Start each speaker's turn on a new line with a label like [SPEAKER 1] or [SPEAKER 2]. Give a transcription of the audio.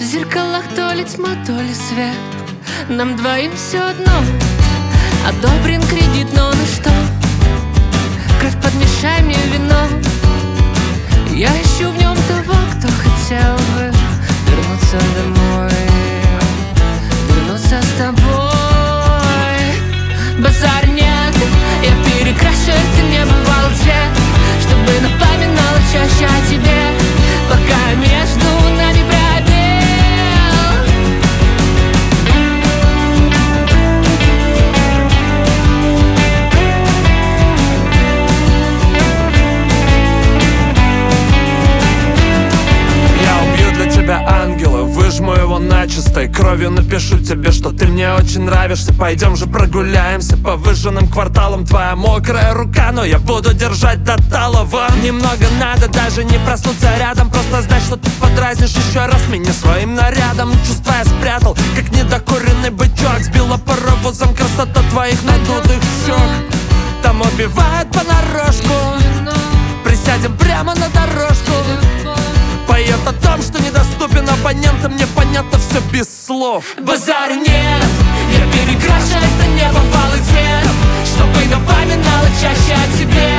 [SPEAKER 1] В зеркалах то ли тьма, то ли свет. Нам двоим все одно. Одобрен кредит, но ну что? Кровь подмешай мне вино. Я ищу в нем того, кто хотел бы вернуться домой, вернуться с тобой. Базар нет, я перекрашу этот небывалый цвет, чтобы напоминало чаще о тебе, пока между нами пробел.
[SPEAKER 2] Ангела, выжму его начистой кровью, напишу тебе, что ты мне очень нравишься. Пойдем же прогуляемся по выжженным кварталам. Твоя мокрая рука, но я буду держать до талого. Немного надо, даже не проснуться рядом, просто знать, что ты подразнишь еще раз меня своим нарядом. Чувства я спрятал, как недокуренный бычок. Сбила паровозом красота твоих надутых щек. Там убивают понарошку. Присядем прямо на дорожку. Поет о том, что недоступен оппонентам. Мне понятно все без слов.
[SPEAKER 1] Базара нет, я перекрашу это небывалый цвет, чтобы напоминало чаще о тебе,